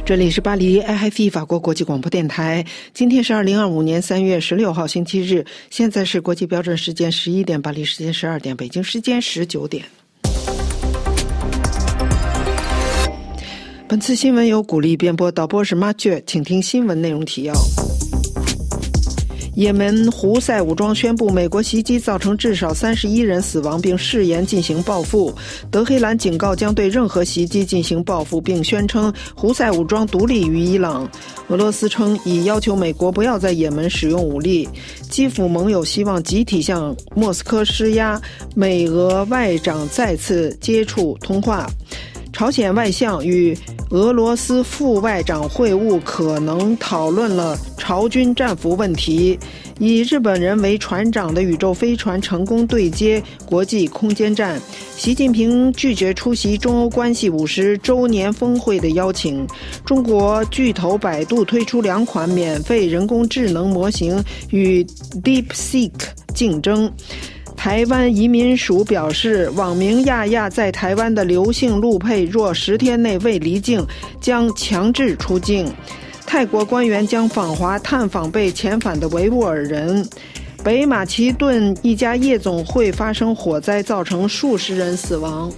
这里是巴黎 RFI 法国国际广播电台。今天是2025年3月16号星期日，现在是国际标准时间11点，巴黎时间12点，北京时间19点。本次新闻由古力编播，导播是马雀，请听新闻内容提要。也门胡塞武装宣布美国袭击造成至少31人死亡，并誓言进行报复。德黑兰警告将对任何袭击进行报复，并宣称胡塞武装独立于伊朗。俄罗斯称已要求美国不要在也门使用武力。基辅盟友希望集体向莫斯科施压，美俄外长再次接触通话。朝鲜外相与俄罗斯副外长会晤，可能讨论了朝军战俘问题。以日本人为船长的宇宙飞船成功对接国际空间站。习近平拒绝出席中欧关系50周年峰会的邀请。中国巨头百度推出2款免费人工智能模型与 DeepSeek 竞争。台湾移民署表示，网名亚亚在台湾的刘姓陆配若10天内未离境，将强制出境。泰国官员将访华探访被遣返的维吾尔人。北马其顿一家夜总会发生火灾，造成数十人死亡。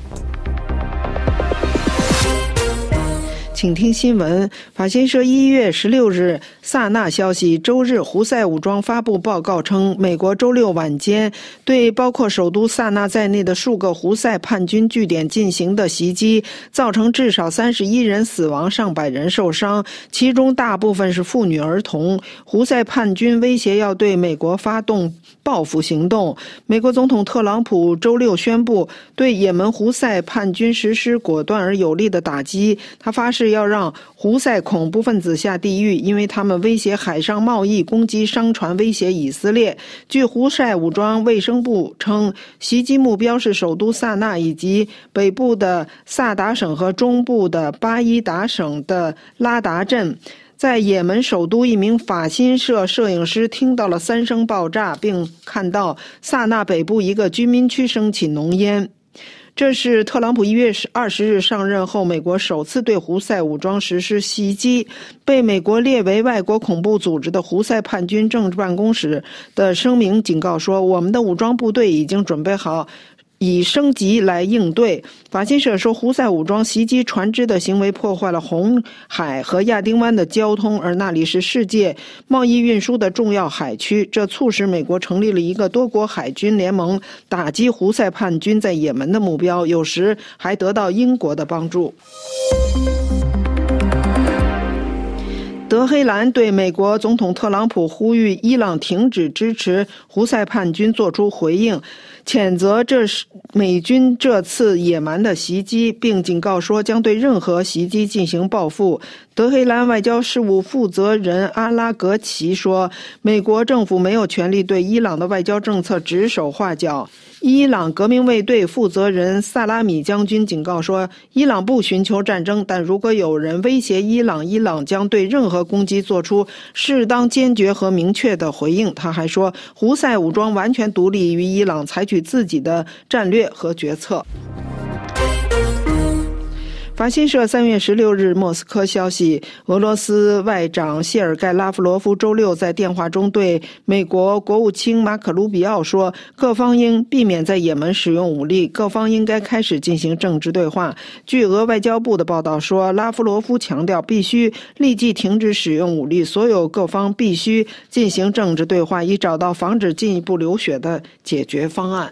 请听新闻。法新社1月16日萨那消息，周日胡塞武装发布报告称，美国周六晚间对包括首都萨那在内的数个胡塞叛军据点进行的袭击，造成至少31人死亡，上百人受伤，其中大部分是妇女儿童。胡塞叛军威胁要对美国发动报复行动。美国总统特朗普周六宣布对也门胡塞叛军实施果断而有力的打击，他发誓要让胡塞恐怖分子下地狱，因为他们威胁海上贸易，攻击商船，威胁以色列。据胡塞武装卫生部称，袭击目标是首都萨那以及北部的萨达省和中部的巴伊达省的拉达镇。在也门首都，一名法新社摄影师听到了3声爆炸，并看到萨那北部一个居民区升起浓烟。这是特朗普1月20日上任后，美国首次对胡塞武装实施袭击。被美国列为外国恐怖组织的胡塞叛军政治办公室的声明警告说，我们的武装部队已经准备好以升级来应对。法新社说，胡塞武装袭击船只的行为破坏了红海和亚丁湾的交通，而那里是世界贸易运输的重要海区。这促使美国成立了一个多国海军联盟，打击胡塞叛军在也门的目标，有时还得到英国的帮助。德黑兰对美国总统特朗普呼吁伊朗停止支持胡塞叛军作出回应，谴责这是美军这次野蛮的袭击，并警告说将对任何袭击进行报复。德黑兰外交事务负责人阿拉格齐说，美国政府没有权利对伊朗的外交政策指手画脚。伊朗革命卫队负责人萨拉米将军警告说，伊朗不寻求战争，但如果有人威胁伊朗，伊朗将对任何攻击做出适当、坚决和明确的回应。他还说，胡塞武装完全独立于伊朗，采取自己的战略和决策。法新社3月16日莫斯科消息，俄罗斯外长谢尔盖·拉夫罗夫周六在电话中对美国国务卿马可·卢比奥说，各方应避免在也门使用武力，各方应该开始进行政治对话。据俄外交部的报道说，拉夫罗夫强调必须立即停止使用武力，所有各方必须进行政治对话，以找到防止进一步流血的解决方案。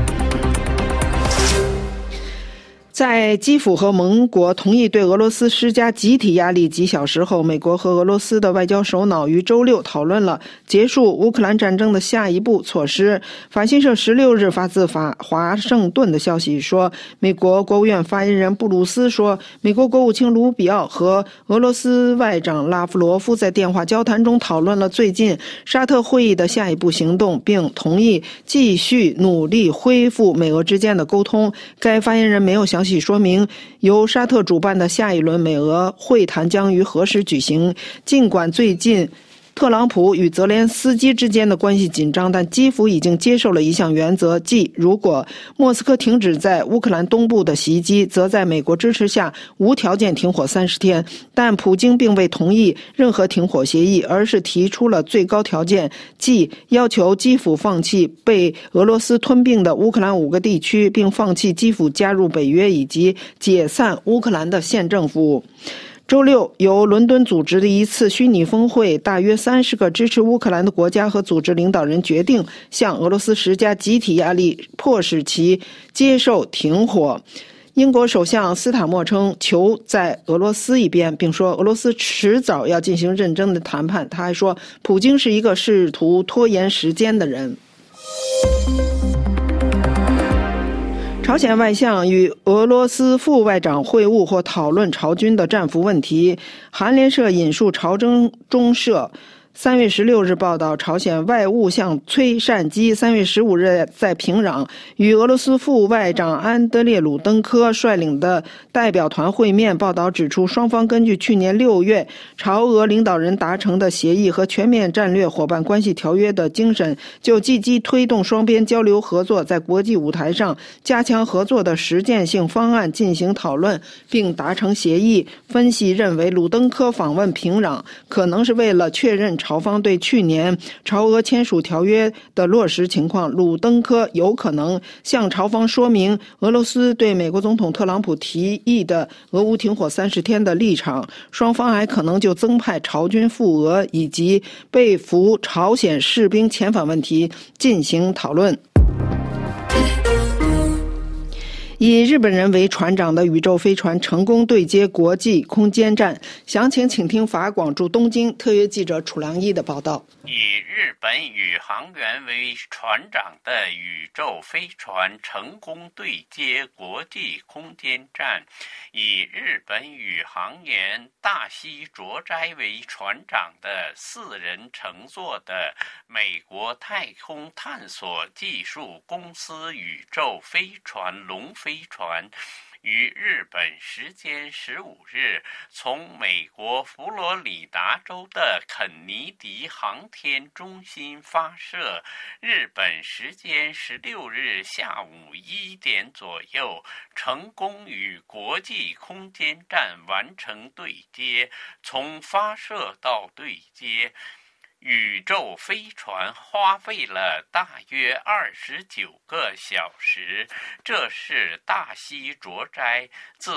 在基辅和盟国同意对俄罗斯施加集体压力几小时后，美国和俄罗斯的外交首脑于周六讨论了结束乌克兰战争的下一步措施。法新社16日发自华盛顿的消息说，美国国务院发言人布鲁斯说，美国国务卿卢比奥和俄罗斯外长拉夫罗夫在电话交谈中讨论了最近沙特会议的下一步行动，并同意继续努力恢复美俄之间的沟通。该发言人没有详细说明由沙特主办的下一轮美俄会谈将于何时举行。尽管最近特朗普与泽连斯基之间的关系紧张，但基辅已经接受了一项原则，即如果莫斯科停止在乌克兰东部的袭击，则在美国支持下无条件停火30天。但普京并未同意任何停火协议，而是提出了最高条件，即要求基辅放弃被俄罗斯吞并的乌克兰5个地区，并放弃基辅加入北约，以及解散乌克兰的县政府。周六，由伦敦组织的一次虚拟峰会，大约30个支持乌克兰的国家和组织领导人决定向俄罗斯施加集体压力，迫使其接受停火。英国首相斯塔默称球在俄罗斯一边，并说俄罗斯迟早要进行认真的谈判。他还说，普京是一个试图拖延时间的人。朝鲜外相与俄罗斯副外长会晤或讨论朝军的战俘问题。韩联社引述朝中社3月16日报道，朝鲜外务相崔善基3月15日在平壤与俄罗斯副外长安德烈鲁登科率领的代表团会面。报道指出，双方根据去年6月朝俄领导人达成的协议和全面战略伙伴关系条约的精神，就积极推动双边交流合作，在国际舞台上加强合作的实践性方案进行讨论，并达成协议。分析认为，鲁登科访问平壤可能是为了确认朝方对去年朝俄签署条约的落实情况。鲁登科有可能向朝方说明俄罗斯对美国总统特朗普提议的俄乌停火30天的立场。双方还可能就增派朝军赴俄以及被俘朝鲜士兵遣返问题进行讨论。以日本人为船长的宇宙飞船成功对接国际空间站。详情请听法广驻东京特约记者楚良一的报道。 以日本宇航员为船长的宇宙飞船成功对接国际空间站，以日本宇航员大西卓斋为船长的4人乘坐的美国太空探索技术公司宇宙飞船龙飞船于日本时间15日从美国佛罗里达州的肯尼迪航天中心发射，日本时间16日下午1点左右成功与国际空间站完成对接。从发射到对接，宇宙飞船花费了大约29个小时，这是大西卓斋自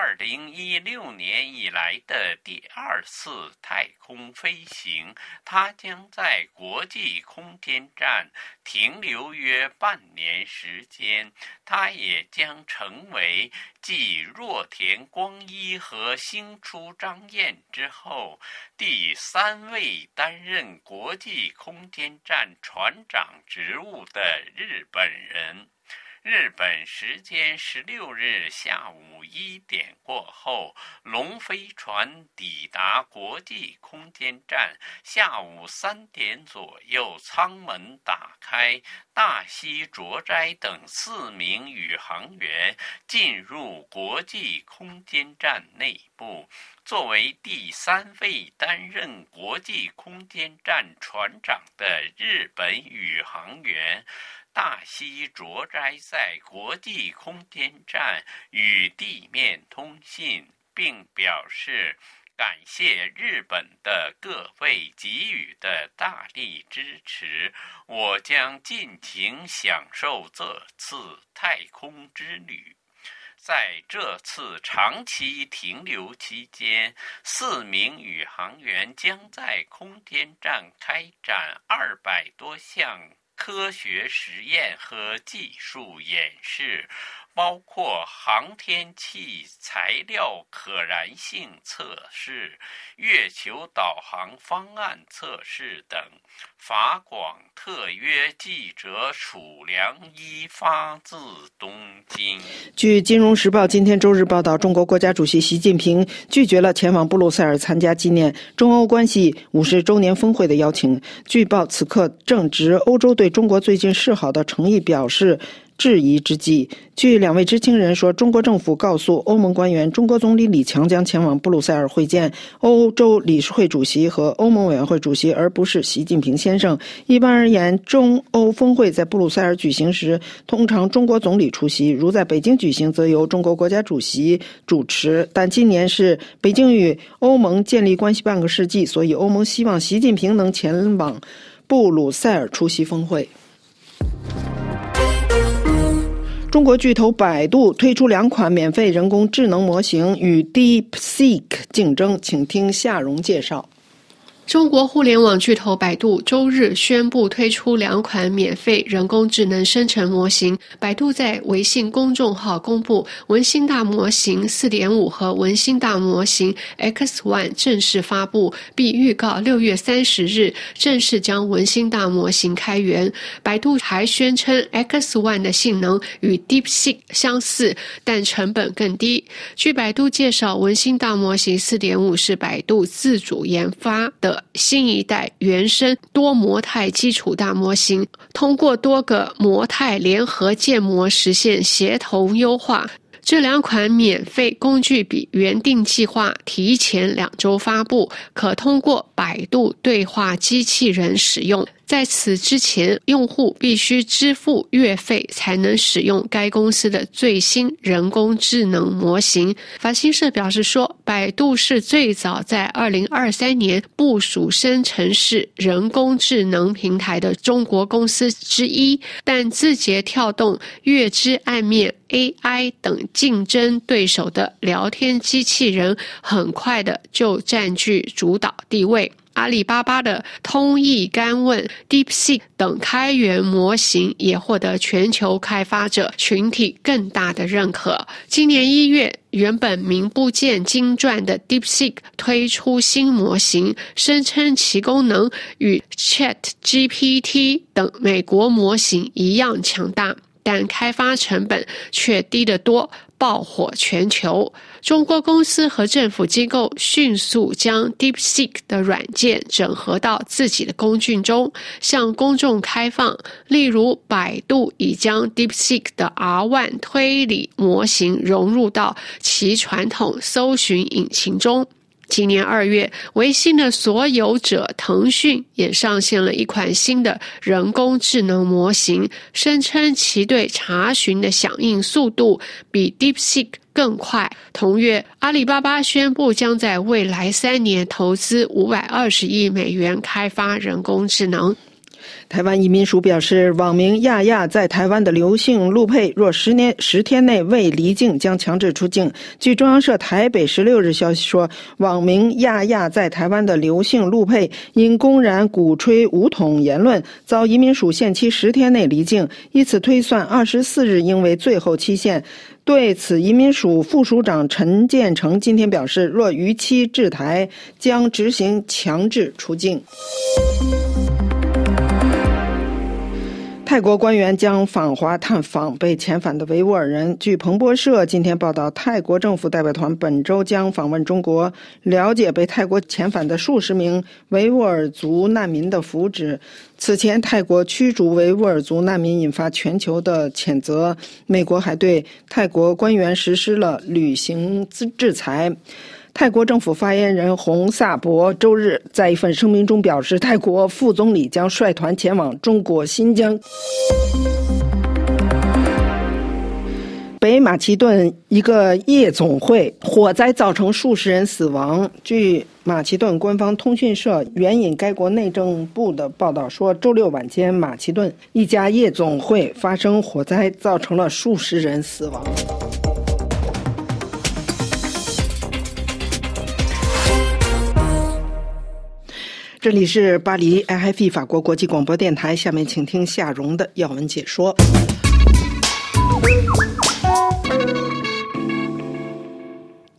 2016年以来的第2次太空飞行。他将在国际空间站停留约半年时间。他也将成为继若田光一和星出张彦之后第3位担任国际空间站船长职务的日本人。日本时间16日下午1点过后，龙飞船抵达国际空间站。下午3点左右，舱门打开，大西卓斋等4名宇航员进入国际空间站内部。作为第3位担任国际空间站船长的日本宇航员，大西卓斋在国际空间站与地面通信，并表示感谢日本的各位给予的大力支持，我将尽情享受这次太空之旅。在这次长期停留期间，4名宇航员将在空间站开展200多项科学实验和技术演示，包括航天器材料可燃性测试、月球导航方案测试等。法广特约记者楚良一发自东京。 据《金融时报》今天周日报道，中国国家主席习近平拒绝了前往布鲁塞尔参加纪念中欧关系50周年峰会的邀请。据报，此刻正值欧洲对中国最近示好的诚意表示质疑之际，据两位知情人说，中国政府告诉欧盟官员，中国总理李强将前往布鲁塞尔会见欧洲理事会主席和欧盟委员会主席，而不是习近平先生。一般而言，中欧峰会在布鲁塞尔举行时，通常中国总理出席，如在北京举行，则由中国国家主席主持。但今年是北京与欧盟建立关系半个世纪，所以欧盟希望习近平能前往布鲁塞尔出席峰会。中国巨头百度推出2款免费人工智能模型与 DeepSeek 竞争，请听夏蓉介绍。 中国互联网巨头百度周日宣布推出2款免费人工智能生成模型。百度在微信公众号公布文心大模型 4.5 和文心大模型 X1 正式发布，并预告6月30日正式将文心大模型开源。百度还宣称 X1 的性能与 DeepSeek 相似，但成本更低。据百度介绍，文心大模型 4.5 是百度自主研发的新一代原生多模态基础大模型，通过多个模态联合建模实现协同优化。这2款免费工具比原定计划提前2周发布，可通过百度对话机器人使用。在此之前，用户必须支付月费才能使用该公司的最新人工智能模型。法新社表示说，百度是最早在2023年部署生成式人工智能平台的中国公司之一，但字节跳动、月之暗面、AI 等竞争对手的聊天机器人很快的就占据主导地位。阿里巴巴的通义干问、DeepSeek 等开源模型也获得全球开发者群体更大的认可。今年1月，原本名不见经传的 DeepSeek 推出新模型，声称其功能与 ChatGPT 等美国模型一样强大，但开发成本却低得多，爆火全球。中国公司和政府机构迅速将 DeepSeek 的软件整合到自己的工具中，向公众开放。例如，百度已将 DeepSeek 的 R1 推理模型融入到其传统搜寻引擎中。今年2月，微信的所有者腾讯也上线了一款新的人工智能模型，声称其对查询的响应速度比 DeepSeek 更快。同月，阿里巴巴宣布将在未来3年投资520亿美元开发人工智能。 台湾移民署表示，网名亚亚在台湾的刘姓陆配若10天内未离境，将强制出境。据中央社台北16日消息说，网名亚亚在台湾的刘姓陆配因公然鼓吹武统言论，遭移民署限期10天内离境，以此推算24日应为最后期限。对此，移民署副署长陈建成今天表示，若逾期至台，将执行强制出境。泰国官员将访华探访被遣返的维吾尔人。据彭博社今天报道，泰国政府代表团本周将访问中国，了解被泰国遣返的数十名维吾尔族难民的福祉。此前，泰国驱逐维吾尔族难民引发全球的谴责，美国还对泰国官员实施了旅行制裁。泰国政府发言人洪萨博周日在一份声明中表示，泰国副总理将率团前往中国新疆。北马其顿一个夜总会火灾造成数十人死亡。据马其顿官方通讯社援引该国内政部的报道说，周六晚间马其顿一家夜总会发生火灾，造成了数十人死亡。这里是巴黎 IFI 法国国际广播电台，下面请听夏蓉的要闻解说。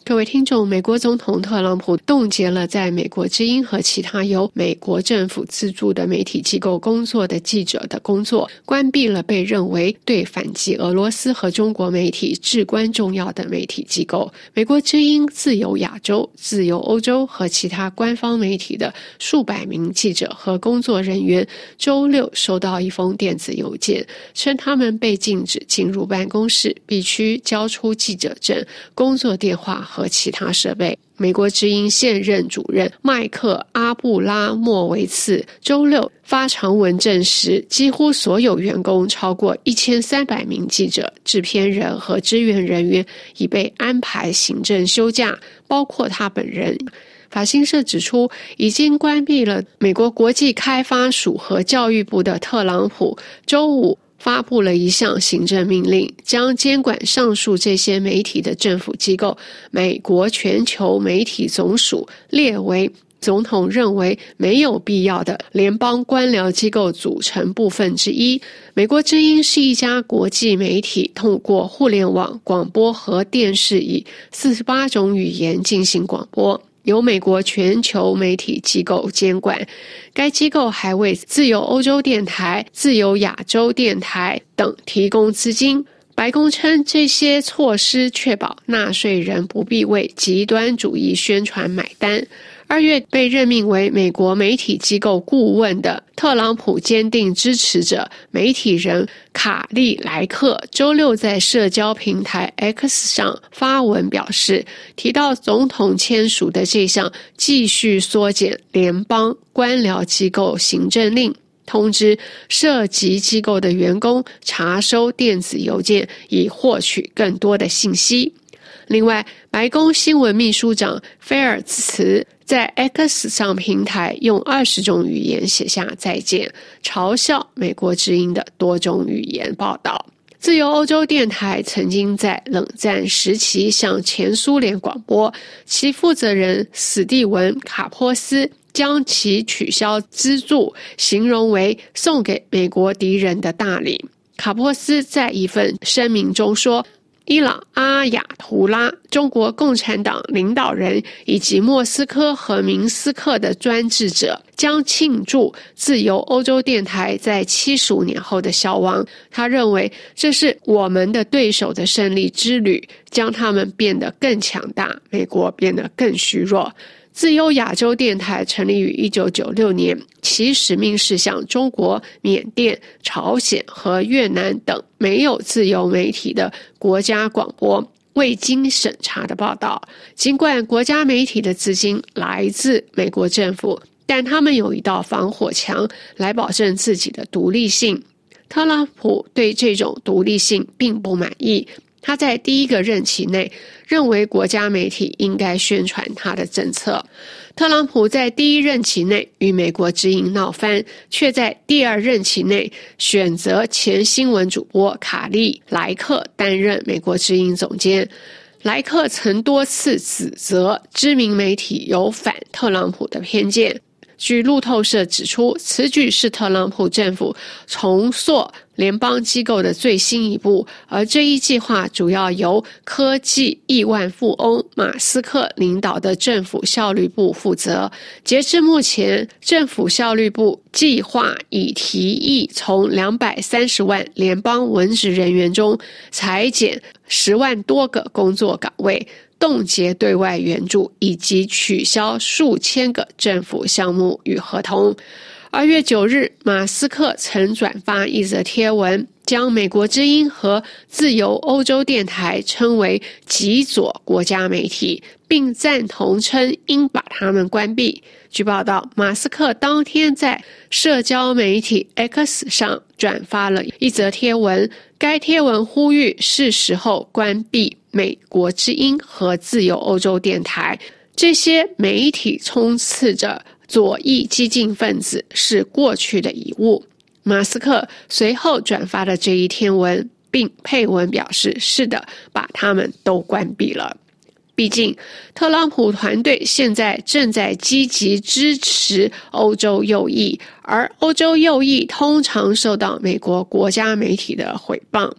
各位听众，美国总统特朗普冻结了在美国之音和其他由美国政府资助的媒体机构工作的记者的工作，关闭了被认为对反击俄罗斯和中国媒体至关重要的媒体机构。美国之音、自由亚洲、自由欧洲和其他官方媒体的数百名记者和工作人员周六收到一封电子邮件，称他们被禁止进入办公室，必须交出记者证、工作电话和其他设备。美国之音现任主任麦克·阿布拉莫维茨周六发长文证实，几乎所有员工超过1300名记者、制片人和支援人员已被安排行政休假，包括他本人。法新社指出，已经关闭了美国国际开发署和教育部的特朗普周五发布了一项行政命令，将监管上述这些媒体的政府机构美国全球媒体总署列为总统认为没有必要的联邦官僚机构组成部分之一。美国之音是一家国际媒体，通过互联网、广播和电视以48种语言进行广播，由美国全球媒体机构监管。该机构还为自由欧洲电台、自由亚洲电台等提供资金。白宫称，这些措施确保纳税人不必为极端主义宣传买单。2月被任命为美国媒体机构顾问的特朗普坚定支持者媒体人卡利莱克周六在社交平台 X 上发文表示，提到总统签署的这项继续缩减联邦官僚机构行政令，通知涉及机构的员工查收电子邮件以获取更多的信息。另外，白宫新闻秘书长菲尔茨在 X 上平台用20种语言写下再见，嘲笑美国之音的多种语言报道。自由欧洲电台曾经在冷战时期向前苏联广播，其负责人史蒂文·卡波斯将其取消资助形容为送给美国敌人的大礼。卡波斯在一份声明中说，伊朗阿亚图拉、中国共产党领导人以及莫斯科和明斯克的专制者将庆祝自由欧洲电台在75年后的消亡。他认为这是我们的对手的胜利之旅，将他们变得更强大，美国变得更虚弱。自由亚洲电台成立于1996年，其使命是向中国、缅甸、朝鲜和越南等没有自由媒体的国家广播未经审查的报道。尽管国家媒体的资金来自美国政府，但他们有一道防火墙来保证自己的独立性。特朗普对这种独立性并不满意。他在第一个任期内认为国家媒体应该宣传他的政策。特朗普在第一任期内与美国之音闹翻，却在第二任期内选择前新闻主播卡利莱克担任美国之音总监。莱克曾多次指责知名媒体有反特朗普的偏见。据路透社指出，此举是特朗普政府重塑联邦机构的最新一步，而这一计划主要由科技亿万富翁马斯克领导的政府效率部负责。截至目前，政府效率部计划已提议从230万联邦文职人员中裁减10万多个工作岗位，冻结对外援助，以及取消数千个政府项目与合同。2月9日，马斯克曾转发一则贴文，将美国之音和自由欧洲电台称为极左国家媒体，并赞同称应把它们关闭。据报道，马斯克当天在社交媒体 X 上转发了一则贴文，该贴文呼吁是时候关闭美国之音和自由欧洲电台，这些媒体充斥着左翼激进分子，是过去的遗物。马斯克随后转发了这一贴文，并配文表示，是的，把他们都关闭了。毕竟，特朗普团队现在正在积极支持欧洲右翼，而欧洲右翼通常受到美国国家媒体的毁谤。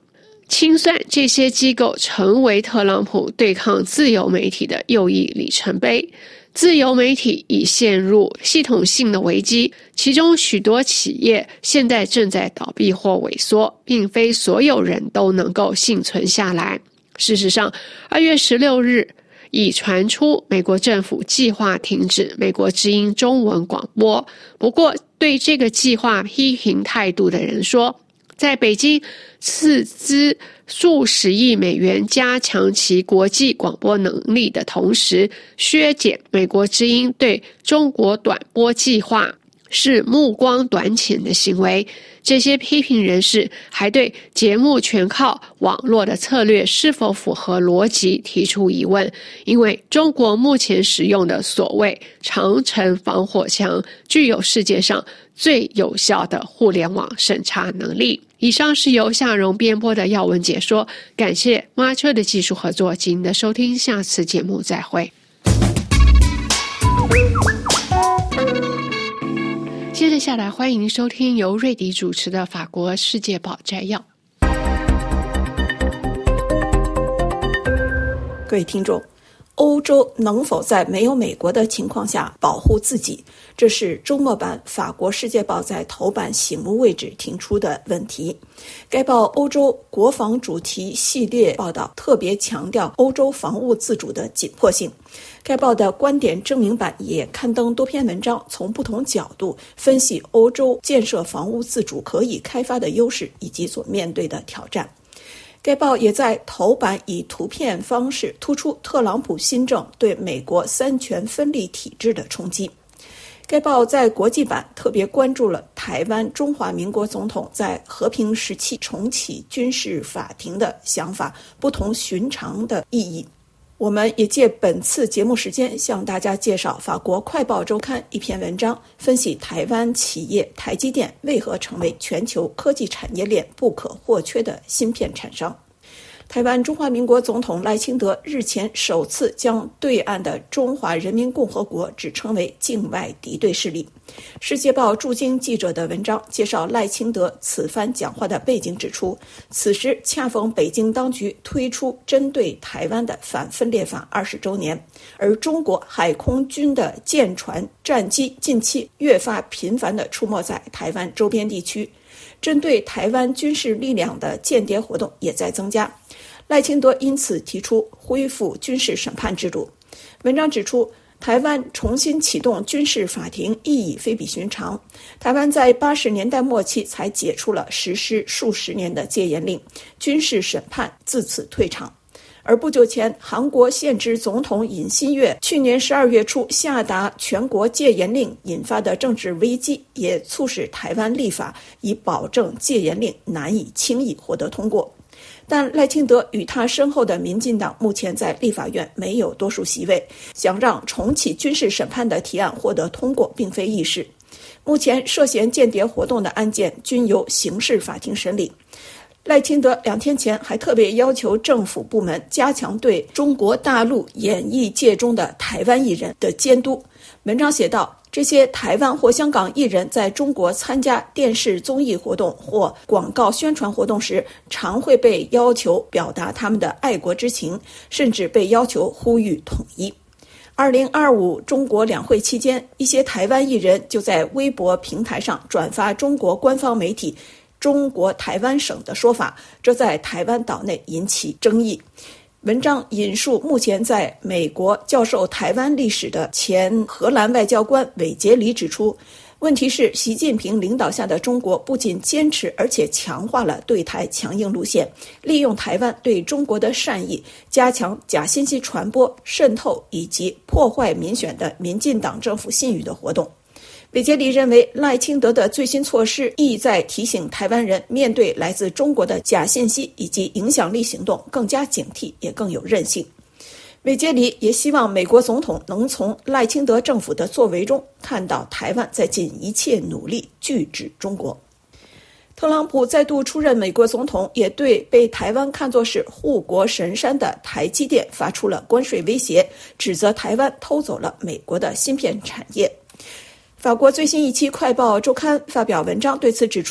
清算这些机构成为特朗普对抗自由媒体的又一里程碑。自由媒体已陷入系统性的危机，其中许多企业现在正在倒闭或萎缩，并非所有人都能够幸存下来。事实上，2月16日已传出美国政府计划停止美国之音中文广播。不过，对这个计划批评态度的人说，在北京斥资数十亿美元加强其国际广播能力的同时，削减美国之音对中国短波计划是目光短浅的行为。这些批评人士还对节目全靠网络的策略是否符合逻辑提出疑问，因为中国目前使用的所谓长城防火墙具有世界上最有效的互联网审查能力。以上是由夏蓉编播的要闻解说，感谢马车的技术合作及您的收听，下次节目再会。接着下来，欢迎收听由瑞迪主持的法国世界报摘要。 各位听众，欧洲能否在没有美国的情况下保护自己？这是周末版法国世界报在头版醒目位置提出的问题。该报欧洲国防主题系列报道特别强调欧洲防务自主的紧迫性。该报的观点证明版也刊登多篇文章，从不同角度分析欧洲建设防务自主可以开发的优势以及所面对的挑战。该报也在头版以图片方式突出特朗普新政对美国三权分立体制的冲击。该报在国际版特别关注了台湾中华民国总统在和平时期重启军事法庭的想法不同寻常的意义。我们也借本次节目时间向大家介绍法国快报周刊一篇文章，分析台湾企业台积电为何成为全球科技产业链不可或缺的芯片厂商。台湾中华民国总统赖清德日前首次将对岸的中华人民共和国指称为境外敌对势力。世界报驻京记者的文章介绍赖清德此番讲话的背景，指出此时恰逢北京当局推出针对台湾的反分裂法20周年，而中国海空军的舰船战机近期越发频繁地出没在台湾周边地区，针对台湾军事力量的间谍活动也在增加。赖清德因此提出恢复军事审判制度。文章指出，台湾重新启动军事法庭意义非比寻常。台湾在80年代末期才解除了实施数十年的戒严令，军事审判自此退场。而不久前，韩国现职总统尹锡悦去年12月初下达全国戒严令引发的政治危机，也促使台湾立法以保证戒严令难以轻易获得通过。但赖清德与他身后的民进党目前在立法院没有多数席位，想让重启军事审判的提案获得通过并非易事。目前涉嫌间谍活动的案件均由刑事法庭审理。赖清德2天前还特别要求政府部门加强对中国大陆演艺界中的台湾艺人的监督。文章写道，这些台湾或香港艺人在中国参加电视综艺活动或广告宣传活动时，常会被要求表达他们的爱国之情，甚至被要求呼吁统一。2025中国两会期间，一些台湾艺人就在微博平台上转发中国官方媒体中国台湾省的说法，这在台湾岛内引起争议。文章引述目前在美国教授台湾历史的前荷兰外交官韦杰里指出，问题是习近平领导下的中国不仅坚持而且强化了对台强硬路线，利用台湾对中国的善意，加强假信息传播、渗透以及破坏民选的民进党政府信誉的活动。韦杰里认为，赖清德的最新措施意在提醒台湾人面对来自中国的假信息以及影响力行动更加警惕，也更有韧性。韦杰里也希望美国总统能从赖清德政府的作为中看到台湾在尽一切努力拒止中国。特朗普再度出任美国总统，也对被台湾看作是护国神山的台积电发出了关税威胁，指责台湾偷走了美国的芯片产业。法国最新一期快报周刊发表文章对此指出，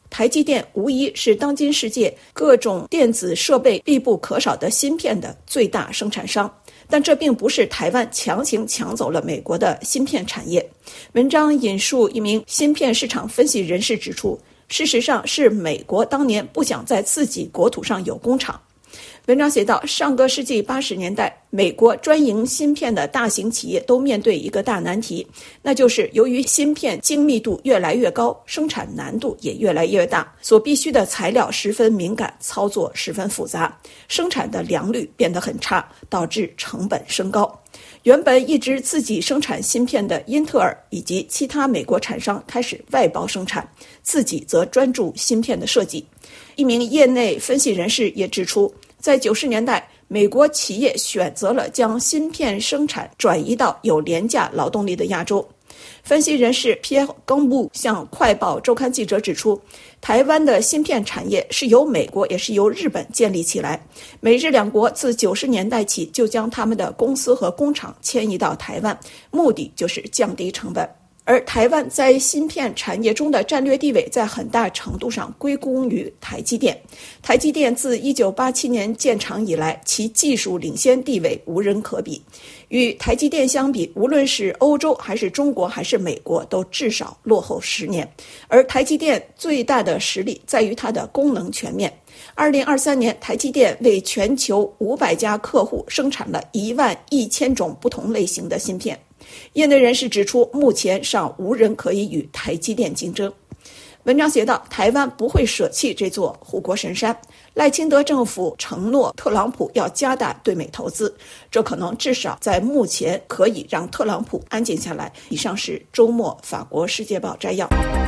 台积电无疑是当今世界各种电子设备必不可少的芯片的最大生产商，但这并不是台湾强行抢走了美国的芯片产业。文章引述一名芯片市场分析人士指出，事实上是美国当年不想在自己国土上有工厂。文章写道，上个世纪80年代，美国专营芯片的大型企业都面对一个大难题，那就是由于芯片精密度越来越高，生产难度也越来越大，所必需的材料十分敏感，操作十分复杂，生产的良率变得很差，导致成本升高。原本一直自己生产芯片的英特尔以及其他美国厂商开始外包生产，自己则专注芯片的设计。一名业内分析人士也指出，在90年代，美国企业选择了将芯片生产转移到有廉价劳动力的亚洲。分析人士皮埃尔·冈布向快报周刊记者指出，台湾的芯片产业是由美国也是由日本建立起来，美日两国自90年代起就将他们的公司和工厂迁移到台湾，目的就是降低成本。而台湾在芯片产业中的战略地位在很大程度上归功于台积电。台积电自1987年建厂以来，其技术领先地位无人可比。与台积电相比，无论是欧洲还是中国还是美国，都至少落后10年。而台积电最大的实力在于它的功能全面。2023年，台积电为全球500家客户生产了11000种不同类型的芯片。业内人士指出，目前尚无人可以与台积电竞争。文章写道，台湾不会舍弃这座护国神山。赖清德政府承诺特朗普要加大对美投资，这可能至少在目前可以让特朗普安静下来。以上是周末法国世界报摘要。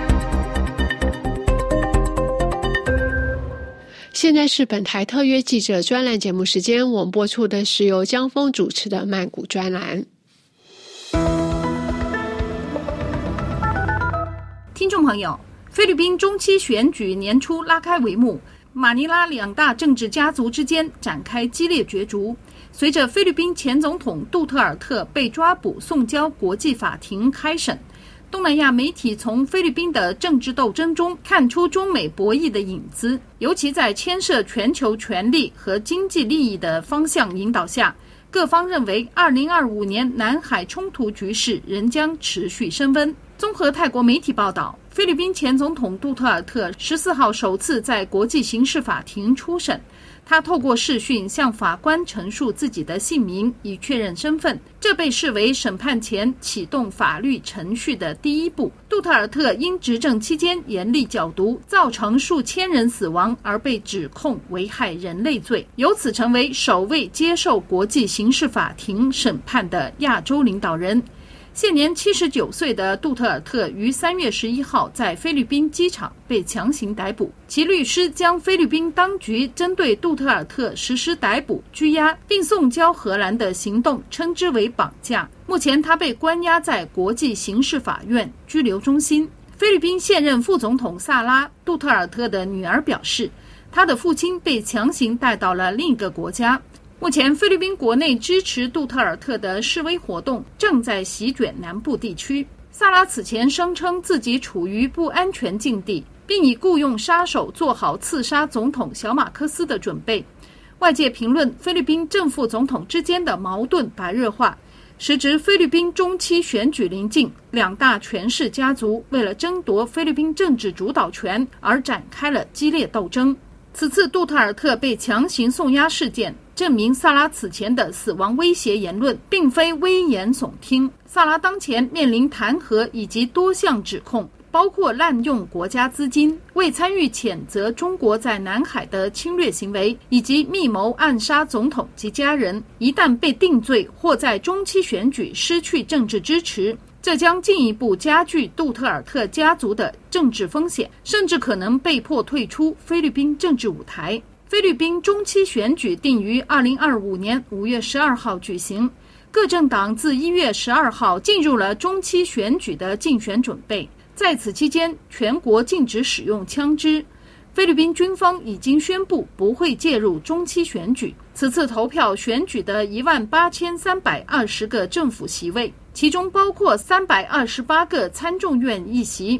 现在是本台特约记者专栏节目时间，我们播出的是由江峰主持的曼谷专栏。 听众朋友，菲律宾中期选举年初拉开帷幕，马尼拉两大政治家族之间展开激烈角逐。随着菲律宾前总统杜特尔特被抓捕送交国际法庭开审，东南亚媒体从菲律宾的政治斗争中看出中美博弈的影子，尤其在牵涉全球权力和经济利益的方向引导下，各方认为2025年南海冲突局势仍将持续升温。综合泰国媒体报道，菲律宾前总统杜特尔特14号首次在国际刑事法庭出审，他透过视讯向法官陈述自己的姓名，以确认身份。这被视为审判前启动法律程序的第一步。杜特尔特因执政期间严厉剿毒，造成数千人死亡而被指控危害人类罪，由此成为首位接受国际刑事法庭审判的亚洲领导人。现年79岁的杜特尔特于3月11号在菲律宾机场被强行逮捕，其律师将菲律宾当局针对杜特尔特实施逮捕、拘押并送交荷兰的行动称之为绑架。目前他被关押在国际刑事法院拘留中心。菲律宾现任副总统萨拉·杜特尔特的女儿表示，他的父亲被强行带到了另一个国家。目前菲律宾国内支持杜特尔特的示威活动正在席卷南部地区。萨拉此前声称自己处于不安全境地，并已雇佣杀手做好刺杀总统小马克思的准备。外界评论菲律宾正副总统之间的矛盾白热化，时值菲律宾中期选举临近，两大权势家族为了争夺菲律宾政治主导权而展开了激烈斗争。此次杜特尔特被强行送押事件证明萨拉此前的死亡威胁言论并非危言耸听。萨拉当前面临弹劾以及多项指控，包括滥用国家资金、未参与谴责中国在南海的侵略行为，以及密谋暗杀总统及家人。一旦被定罪或在中期选举失去政治支持，这将进一步加剧杜特尔特家族的政治风险，甚至可能被迫退出菲律宾政治舞台。菲律宾中期选举定于2025年5月12号举行，各政党自1月12号进入了中期选举的竞选准备。在此期间，全国禁止使用枪支。菲律宾军方已经宣布不会介入中期选举。此次投票选举的18320个政府席位，其中包括328个参众院议席，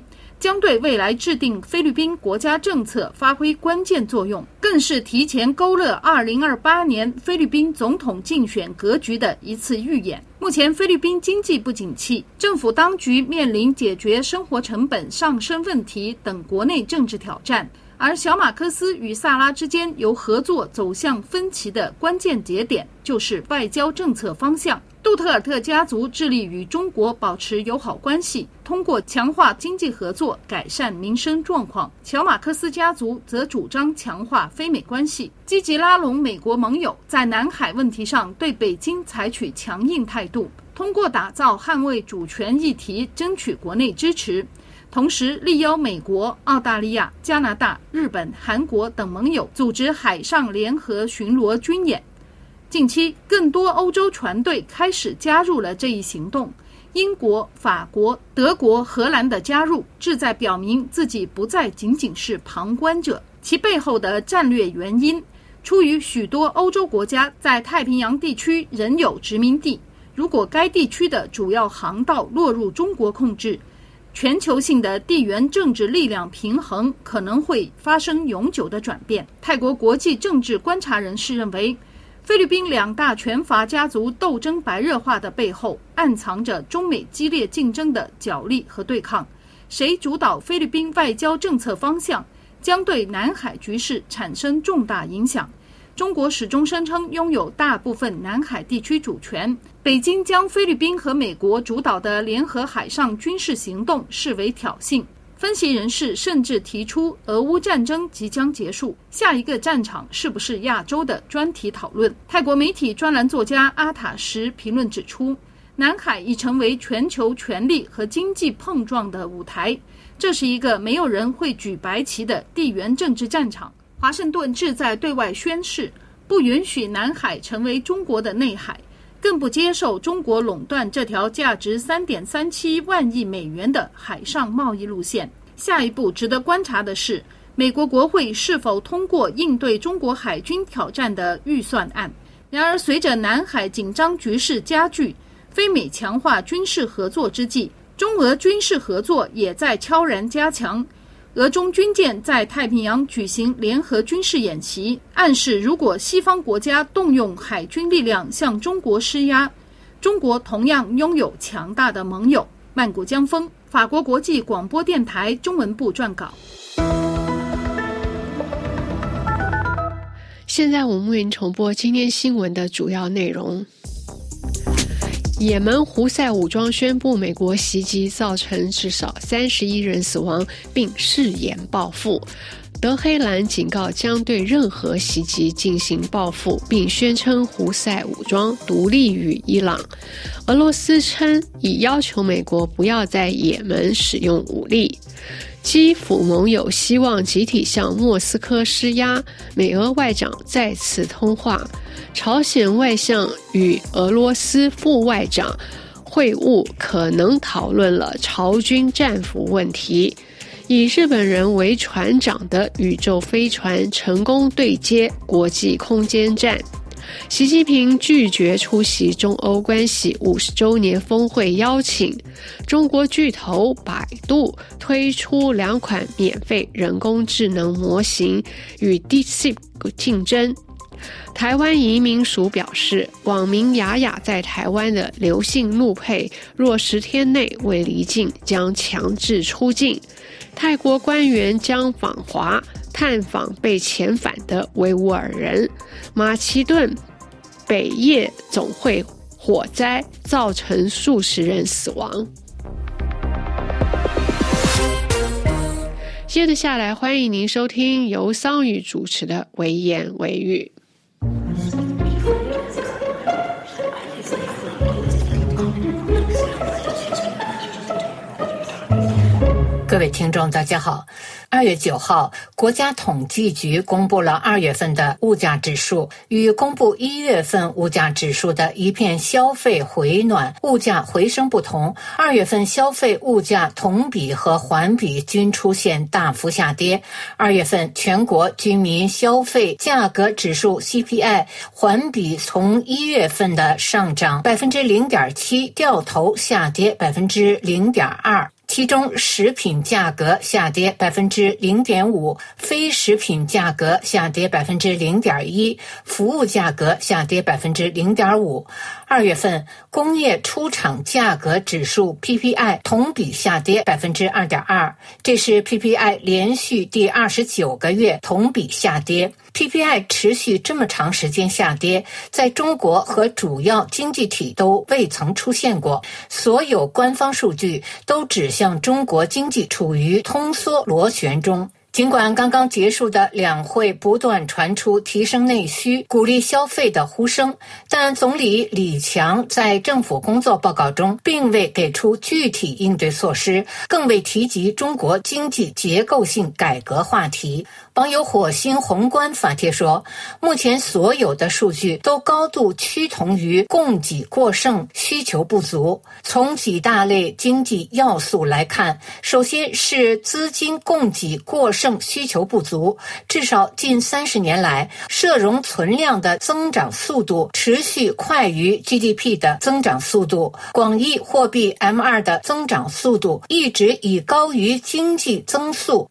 将对未来制定菲律宾国家政策发挥关键作用，更是提前勾勒2028年菲律宾总统竞选格局的一次预演。目前菲律宾经济不景气，政府当局面临解决生活成本上升问题等国内政治挑战，而小马克思与萨拉之间由合作走向分歧的关键节点就是外交政策方向。杜特尔特家族致力与中国保持友好关系，通过强化经济合作改善民生状况。小马克思家族则主张强化非美关系，积极拉拢美国盟友，在南海问题上对北京采取强硬态度，通过打造捍卫主权议题争取国内支持。同时力邀美国、澳大利亚、加拿大、日本、韩国等盟友组织海上联合巡逻军演。近期更多欧洲船队开始加入了这一行动，英国、法国、德国、荷兰的加入旨在表明自己不再仅仅是旁观者。其背后的战略原因出于许多欧洲国家在太平洋地区仍有殖民地，如果该地区的主要航道落入中国控制，全球性的地缘政治力量平衡可能会发生永久的转变。泰国国际政治观察人士认为，菲律宾两大权阀家族斗争白热化的背后，暗藏着中美激烈竞争的角力和对抗。谁主导菲律宾外交政策方向，将对南海局势产生重大影响。中国始终声称拥有大部分南海地区主权，北京将菲律宾和美国主导的联合海上军事行动视为挑衅。分析人士甚至提出，俄乌战争即将结束，下一个战场是不是亚洲的专题讨论。泰国媒体专栏作家阿塔什评论指出，南海已成为全球权力和经济碰撞的舞台，这是一个没有人会举白旗的地缘政治战场。华盛顿志在对外宣示，不允许南海成为中国的内海，更不接受中国垄断这条价值3.37万亿美元的海上贸易路线。下一步值得观察的是，美国国会是否通过应对中国海军挑战的预算案。然而，随着南海紧张局势加剧，非美强化军事合作之际，中俄军事合作也在悄然加强。俄中军舰在太平洋举行联合军事演习，暗示如果西方国家动用海军力量向中国施压，中国同样拥有强大的盟友。曼谷江峰，法国国际广播电台中文部撰稿。 现在我们为您重播今天新闻的主要内容。也门胡塞武装宣布美国袭击造成至少31人死亡，并誓言报复。德黑兰警告将对任何袭击进行报复，并宣称胡塞武装独立于伊朗。俄罗斯称已要求美国不要在也门使用武力。基辅盟友希望集体向莫斯科施压，美俄外长再次通话。朝鲜外相与俄罗斯副外长会晤，可能讨论了朝军战俘问题。以日本人为船长的宇宙飞船成功对接国际空间站。习近平拒绝出席中欧关系50周年峰会邀请。中国巨头百度推出2款免费人工智能模型与 DeepSeek 竞争。台湾移民署表示，网民雅雅在台湾的刘姓陆配若10天内未离境，将强制出境。泰国官员将访华探访被遣返的维吾尔人。马其顿北夜总会火灾造成数十人死亡。接着下来，欢迎您收听由桑宇主持的微言微语。 各位听众大家好，2月9号，国家统计局公布了2月份的物价指数，与公布1月份物价指数的一片消费回暖、物价回升不同，2月份消费物价同比和环比均出现大幅下跌。2月份全国居民消费价格指数 CPI 环比从1月份的上涨 0.7% 掉头下跌 0.2%。 其中食品价格下跌 0.5%， 非食品价格下跌 0.1%， 服务价格下跌 0.5%。2月份工业出厂价格指数 PPI 同比下跌 2.2%， 这是 PPI 连续第29个月同比下跌。PPI 持续这么长时间下跌，在中国和主要经济体都未曾出现过。所有官方数据都指向中国经济处于通缩螺旋中。尽管刚刚结束的两会不断传出提升内需、鼓励消费的呼声，但总理李强在政府工作报告中并未给出具体应对措施，更未提及中国经济结构性改革话题。网友火星宏观发帖说，目前所有的数据都高度趋同于供给过剩、需求不足。从几大类经济要素来看，首先是资金供给过剩、需求不足。至少近30年来，社融存量的增长速度持续快于 GDP 的增长速度，广义货币 M2 的增长速度一直以高于经济增速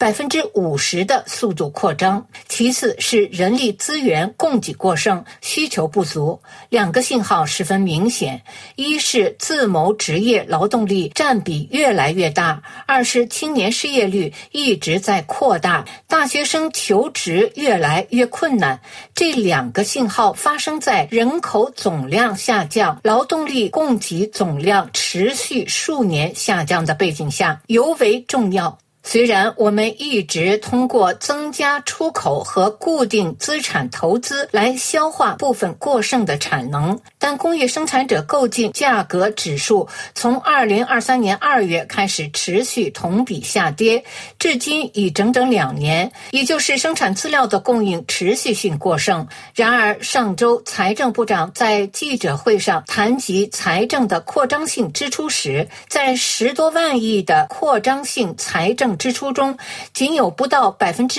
50% 的速度扩张。其次是人力资源供给过剩、需求不足。两个信号十分明显，一是自谋职业劳动力占比越来越大，二是青年失业率一直在扩大，大学生求职越来越困难。这两个信号发生在人口总量下降、劳动力供给总量持续数年下降的背景下尤为重要。虽然我们一直通过增加出口和固定资产投资来消化部分过剩的产能，但工业生产者购进价格指数从2023年2月开始持续同比下跌，至今已整整2年，也就是生产资料的供应持续性过剩。然而上周财政部长在记者会上谈及财政的扩张性支出时，在10多万亿的扩张性财政支出中，仅有不到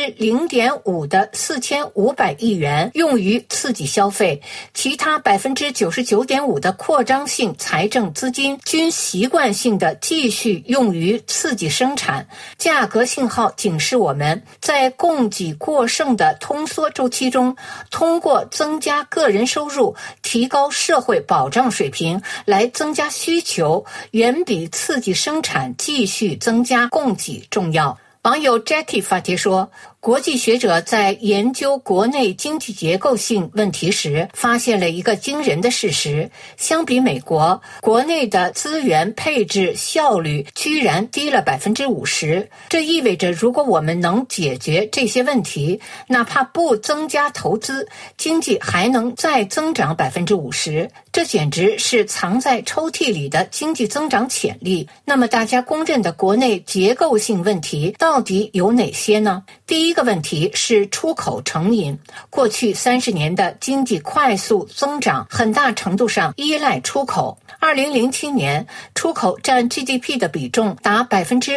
0.5% 的4500亿元用于刺激消费，其他 99.5% 的扩张性财政资金均习惯性的继续用于刺激生产。价格信号警示我们，在供给过剩的通缩周期中，通过增加个人收入、提高社会保障水平来增加需求，远比刺激生产继续增加供给重要。网友 Jackie 发帖说，国际学者在研究国内经济结构性问题时发现了一个惊人的事实，相比美国，国内的资源配置效率居然低了 50%。 这意味着如果我们能解决这些问题，哪怕不增加投资，经济还能再增长 50%。 这简直是藏在抽屉里的经济增长潜力。那么大家公认的国内结构性问题到底有哪些呢？第一个问题是出口成瘾。过去30年的经济快速增长很大程度上依赖出口。2007年，出口占 GDP 的比重达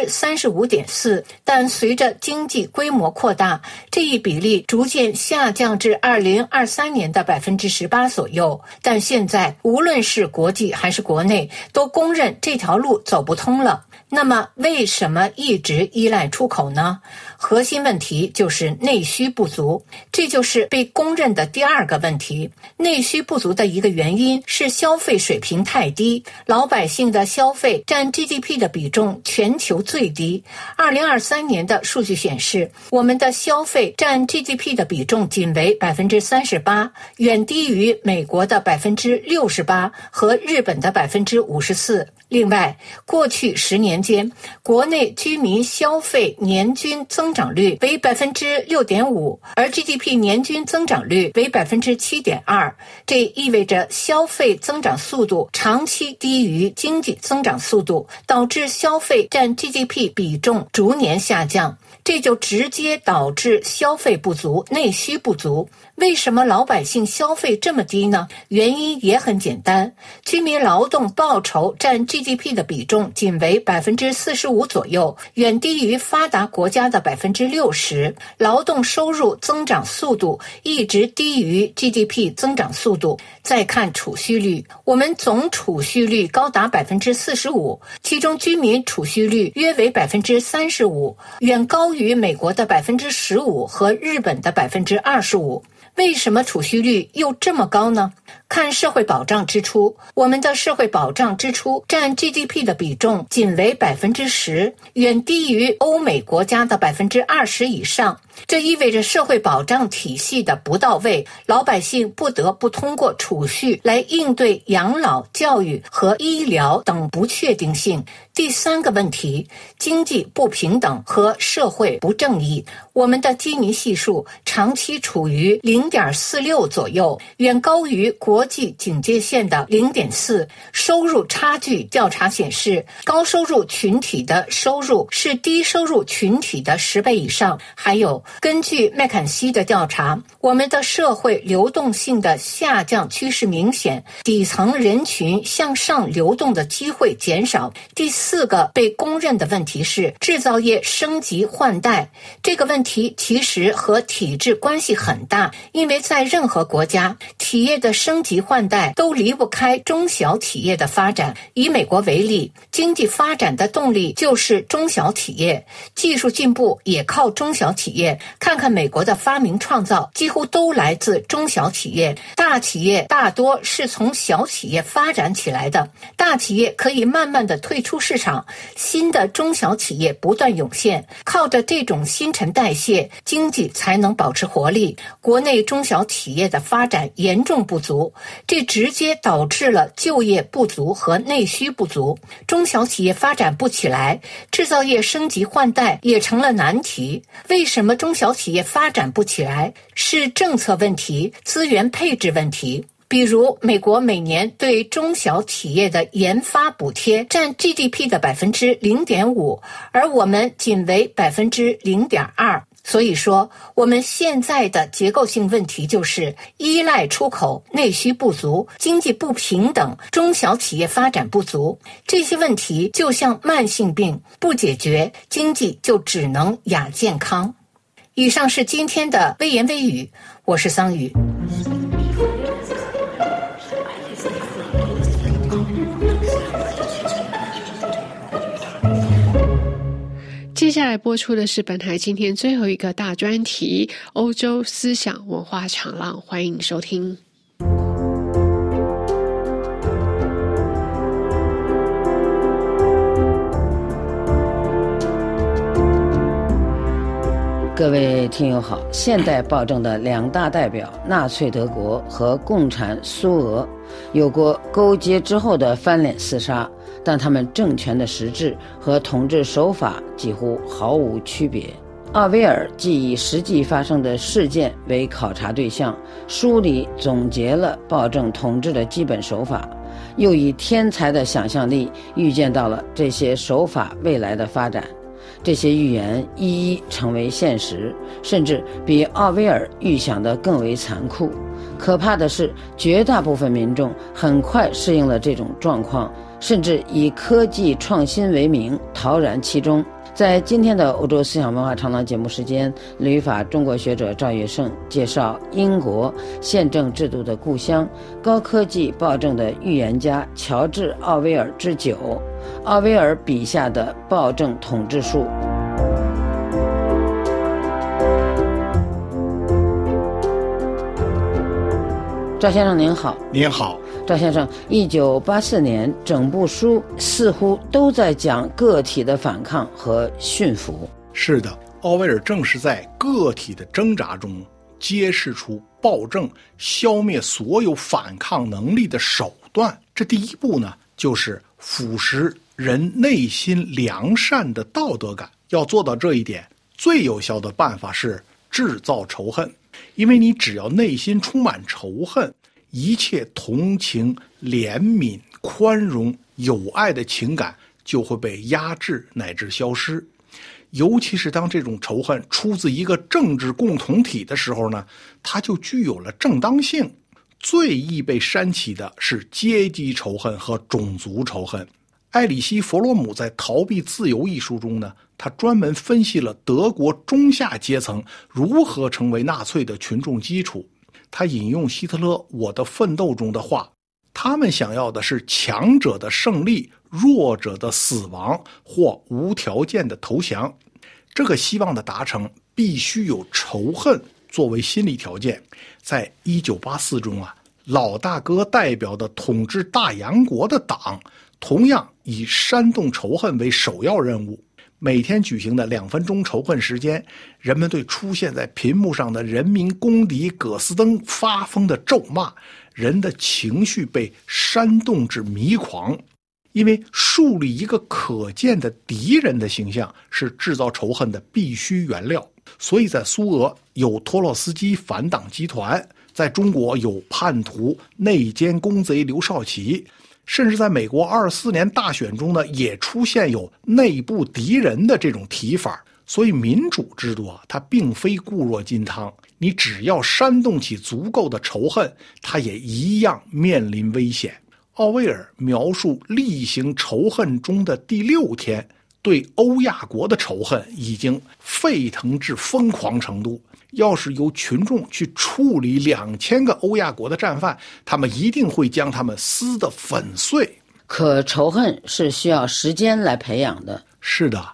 35.4%， 但随着经济规模扩大，这一比例逐渐下降至2023年的 18% 左右。但现在无论是国际还是国内都公认这条路走不通了。那么为什么一直依赖出口呢？核心问题就是内需不足，这就是被公认的第二个问题。内需不足的一个原因是消费水平太低，老百姓的消费占 GDP 的比重全球最低。2023年的数据显示，我们的消费占 GDP 的比重仅为 38%， 远低于美国的 68% 和日本的 54%。另外，过去10年间，国内居民消费年均增长率为 6.5%， 而 GDP 年均增长率为 7.2%。 这意味着消费增长速度长期低于经济增长速度，导致消费占 GDP 比重逐年下降。这就直接导致消费不足、内需不足。 为什么老百姓消费这么低呢？原因也很简单，居民劳动报酬占 GDP 的比重仅为 45% 左右，远低于发达国家的 60%， 劳动收入增长速度一直低于 GDP 增长速度。再看储蓄率，我们总储蓄率高达 45%， 其中居民储蓄率约为 35%， 远高于美国的 15% 和日本的 25%。为什么储蓄率又这么高呢？看社会保障支出，我们的社会保障支出占 GDP 的比重仅为 10%， 远低于欧美国家的 20% 以上。这意味着社会保障体系的不到位，老百姓不得不通过储蓄来应对养老、教育和医疗等不确定性。第三个问题，经济不平等和社会不正义。我们的基尼系数长期处于 0.46 左右，远高于国际警戒线的 0.4。收入差距调查显示，高收入群体的收入是低收入群体的10倍以上。还有，根据麦坎锡的调查，我们的社会流动性的下降趋势明显，底层人群向上流动的机会减少。第四个被公认的问题是制造业升级换代。这个问题其实和体制关系很大，因为在任何国家，企业的升级换代都离不开中小企业的发展。以美国为例，经济发展的动力就是中小企业，技术进步也靠中小企业。看看美国的发明创造几乎都来自中小企业，大企业大多是从小企业发展起来的，大企业可以慢慢的退出市场，新的中小企业不断涌现，靠着这种新陈代谢，经济才能保持活力。国内中小企业的发展严重不足，这直接导致了就业不足和内需不足，中小企业发展不起来，制造业升级换代也成了难题。为什么中小企业发展不起来？是政策问题、资源配置问题。比如美国每年对中小企业的研发补贴占 GDP 的 0.5%， 而我们仅为 0.2%。所以说，我们现在的结构性问题就是依赖出口、内需不足、经济不平等、中小企业发展不足。这些问题就像慢性病，不解决，经济就只能亚健康。以上是今天的微言微语，我是桑宇。 接下来播出的是本台今天最后一个大专题——欧洲思想文化长浪，欢迎收听。 各位听友好，现代暴政的两大代表纳粹德国和共产苏俄有过勾结之后的翻脸厮杀，但他们政权的实质和统治手法几乎毫无区别。奥威尔既以实际发生的事件为考察对象，梳理总结了暴政统治的基本手法，又以天才的想象力预见到了这些手法未来的发展。这些预言一一成为现实，甚至比奥威尔预想的更为残酷。可怕的是，绝大部分民众很快适应了这种状况，甚至以科技创新为名陶然其中。在今天的欧洲思想文化长廊节目时间，旅法中国学者赵月胜介绍英国宪政制度的故乡、高科技暴政的预言家乔治·奥威尔之9，奥威尔笔下的暴政统治术。赵先生您好。 您好。 赵先生，1984年整部书似乎都在讲个体的反抗和驯服。 是的，奥威尔正是在个体的挣扎中揭示出暴政消灭所有反抗能力的手段。这第一步呢，就是腐蚀人内心良善的道德感。要做到这一点，最有效的办法是制造仇恨。因为你只要内心充满仇恨，一切同情、怜悯、宽容、友爱的情感就会被压制乃至消失。 尤其是当这种仇恨出自一个政治共同体的时候呢，它就具有了正当性。最易被煽起的是阶级仇恨和种族仇恨。埃里希·弗罗姆在《逃避自由》一书中呢，他专门分析了德国中下阶层如何成为纳粹的群众基础。他引用希特勒《我的奋斗》中的话，他们想要的是强者的胜利，弱者的死亡或无条件的投降。这个希望的达成必须有仇恨作为心理条件。在1984中老大哥代表的统治大洋国的党同样以煽动仇恨为首要任务。每天举行的2分钟仇恨时间，人们对出现在屏幕上的人民公敌葛斯登发疯的咒骂，人的情绪被煽动至迷狂。因为树立一个可见的敌人的形象是制造仇恨的必须原料，所以在苏俄有托洛斯基反党集团，在中国有叛徒内奸公贼刘少奇，甚至在美国24年大选中呢，也出现有内部敌人的这种提法。所以民主制度它并非固若金汤，你只要煽动起足够的仇恨，它也一样面临危险。奥威尔描述例行仇恨中的第6天，对欧亚国的仇恨已经沸腾至疯狂程度。要是由群众去处理2000个欧亚国的战犯，他们一定会将他们撕得粉碎。 可仇恨是需要时间来培养的。 是的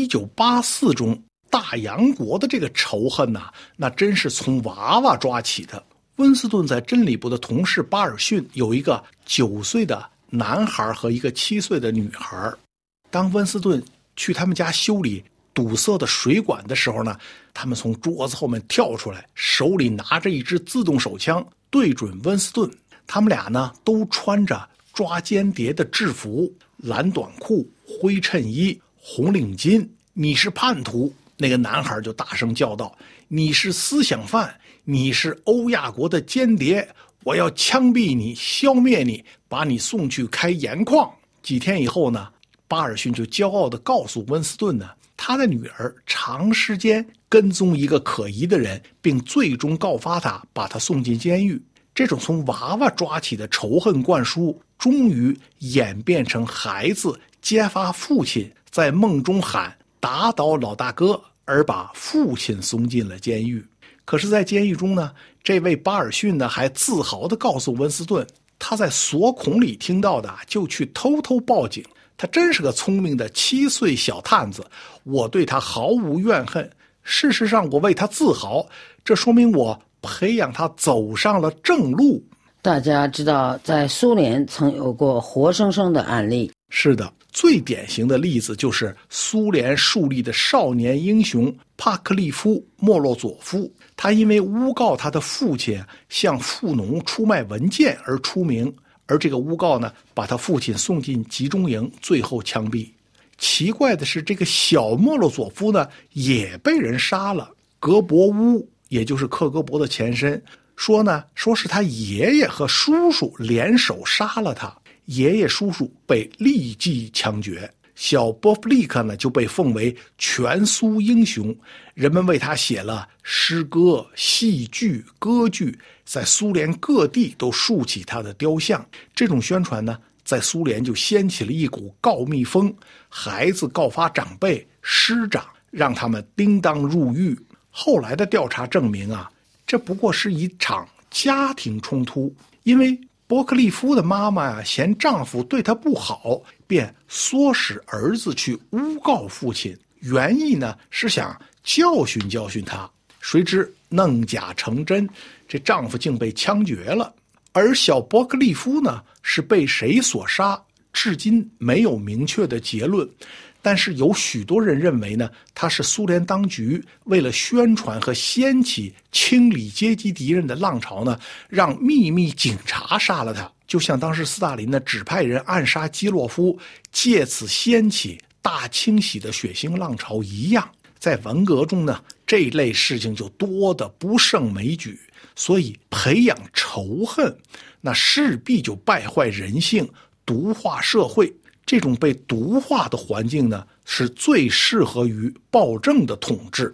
，1984中大洋国的这个仇恨那真是从娃娃抓起的。温斯顿在真理部的同事巴尔逊有一个9岁的男孩和一个7岁的女孩。当温斯顿去他们家修理堵塞的水管的时候呢，他们从桌子后面跳出来，手里拿着一支自动手枪对准温斯顿。他们俩呢都穿着抓间谍的制服，蓝短裤、灰衬衣、红领巾。你是叛徒，那个男孩就大声叫道，你是思想犯，你是欧亚国的间谍，我要枪毙你，消灭你，把你送去开盐矿。几天以后呢，巴尔逊就骄傲地告诉温斯顿呢，他的女儿长时间跟踪一个可疑的人，并最终告发他，把他送进监狱。这种从娃娃抓起的仇恨灌输，终于演变成孩子揭发父亲在梦中喊打倒老大哥，而把父亲送进了监狱。可是在监狱中呢，这位巴尔逊呢还自豪地告诉温斯顿，他在锁孔里听到的就去偷偷报警。他真是个聪明的7岁小探子，我对他毫无怨恨。事实上我为他自豪，这说明我培养他走上了正路。 大家知道在苏联曾有过活生生的案例。 是的，最典型的例子就是苏联树立的少年英雄帕克利夫·莫洛佐夫。他因为诬告他的父亲向富农出卖文件而出名，而这个诬告呢，把他父亲送进集中营，最后枪毙。奇怪的是，这个小莫洛佐夫呢，也被人杀了。格博乌，也就是克格勃的前身，说是他爷爷和叔叔联手杀了他，爷爷叔叔被立即枪决。小波夫利克呢就被奉为全苏英雄，人们为他写了诗歌、戏剧、歌剧，在苏联各地都竖起他的雕像。这种宣传呢，在苏联就掀起了一股告密风，孩子告发长辈、师长，让他们叮当入狱。后来的调查证明这不过是一场家庭冲突，因为波克利夫的妈妈嫌丈夫对她不好，便唆使儿子去诬告父亲，原意呢是想教训教训他。谁知弄假成真，这丈夫竟被枪决了。而小波克利夫呢是被谁所杀，至今没有明确的结论。但是有许多人认为呢，他是苏联当局为了宣传和掀起清理阶级敌人的浪潮呢，让秘密警察杀了他，就像当时斯大林呢指派人暗杀基洛夫，借此掀起大清洗的血腥浪潮一样。在文革中呢，这类事情就多得不胜枚举。所以培养仇恨，那势必就败坏人性，毒化社会。 这种被毒化的环境呢，是最适合于暴政的统治。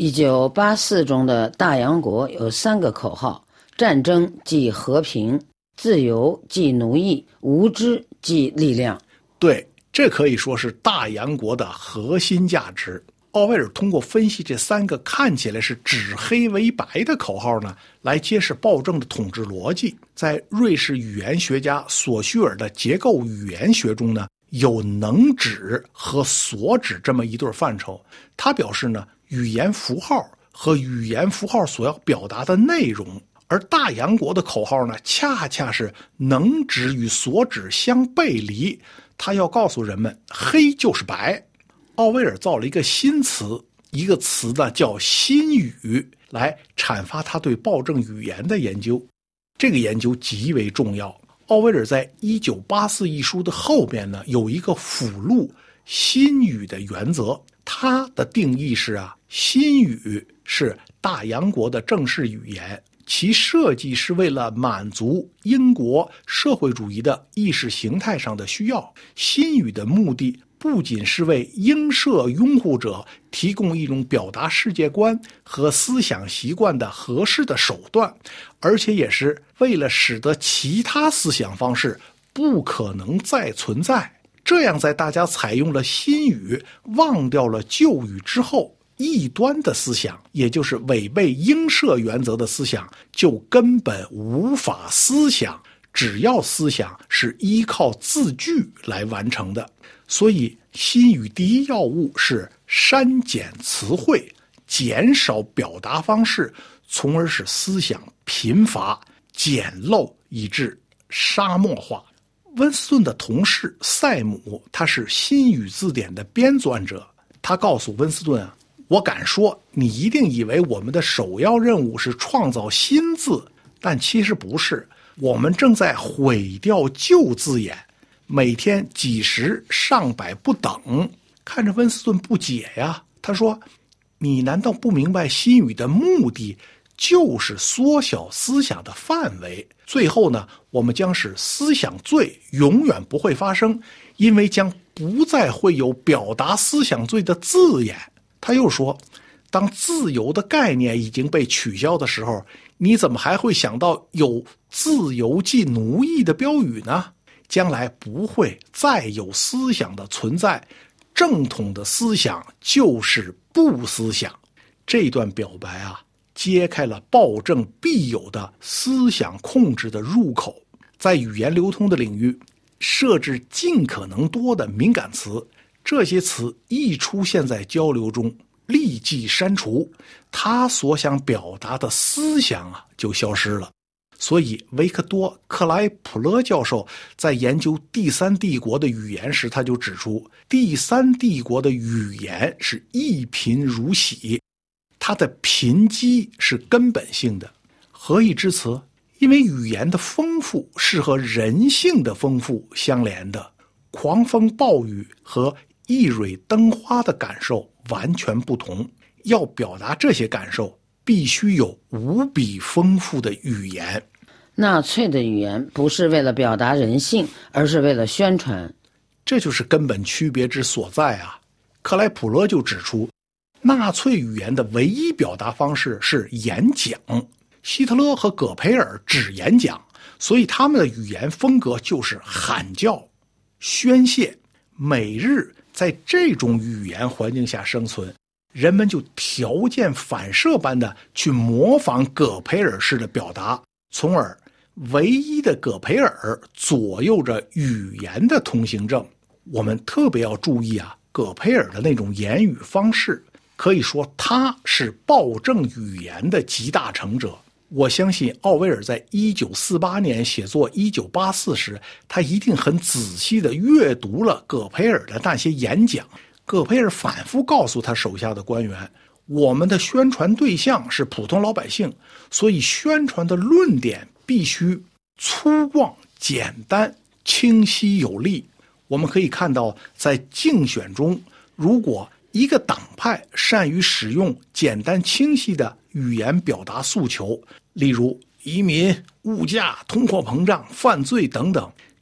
1984中的大洋国有3个口号：战争即和平，自由即奴役，无知即力量。 对，这可以说是大洋国的核心价值。奥威尔通过分析这3个看起来是指黑为白的口号呢，来揭示暴政的统治逻辑。在瑞士语言学家索绪尔的结构语言学中呢，有能指和所指这么一对范畴。他表示呢，语言符号和语言符号所要表达的内容，而大洋国的口号呢，恰恰是能指与所指相背离。他要告诉人们，黑就是白。奥威尔造了一个新词，一个词呢叫新语，来阐发他对暴政语言的研究。这个研究极为重要。奥威尔在1984一书的后边呢，有一个附录新语的原则。它的定义是新语是大洋国的正式语言，其设计是为了满足英国社会主义的意识形态上的需要。新语的目的不仅是为英社拥护者提供一种表达世界观和思想习惯的合适的手段，而且也是为了使得其他思想方式不可能再存在。这样在大家采用了新语，忘掉了旧语之后，异端的思想，也就是违背英社原则的思想，就根本无法思想。只要思想是依靠字句来完成的。所以新语第一要务是删减词汇，减少表达方式，从而使思想贫乏简陋，以致沙漠化。温斯顿的同事塞姆，他是新语字典的编纂者，他告诉温斯顿我敢说你一定以为我们的首要任务是创造新字，但其实不是，我们正在毁掉旧字眼，每天几十上百不等。看着温斯顿不解呀，他说，你难道不明白新语的目的就是缩小思想的范围，最后呢，我们将使思想罪永远不会发生，因为将不再会有表达思想罪的字眼。他又说，当自由的概念已经被取消的时候，你怎么还会想到有自由即奴役的标语呢？将来不会再有思想的存在，正统的思想就是不思想。这段表白揭开了暴政必有的思想控制的入口，在语言流通的领域设置尽可能多的敏感词，这些词一出现在交流中立即删除，他所想表达的思想就消失了。所以维克多·克莱普勒教授在研究第三帝国的语言时，他就指出，第三帝国的语言是一贫如洗，它的贫瘠是根本性的。何以至此？因为语言的丰富是和人性的丰富相连的，狂风暴雨和一蕊灯花的感受完全不同，要表达这些感受必须有无比丰富的语言。 纳粹的语言不是为了表达人性，而是为了宣传， 这就是根本区别之所在克莱普勒就指出，纳粹语言的唯一表达方式是演讲，希特勒和葛培尔只演讲，所以他们的语言风格就是喊叫、宣泄。每日在这种语言环境下生存，人们就条件反射般的去模仿葛培尔式的表达，从而唯一的葛培尔左右着语言的通行证。我们特别要注意葛培尔的那种言语方式，可以说他是暴政语言的集大成者。我相信奥威尔在1948年写作1984时，他一定很仔细地阅读了葛培尔的那些演讲。葛培尔反复告诉他手下的官员，我们的宣传对象是普通老百姓，所以宣传的论点必须粗犷、简单、清晰有力。我们可以看到，在竞选中，如果一个党派善于使用简单清晰的语言表达诉求，例如移民、物价、通货膨胀、犯罪等等，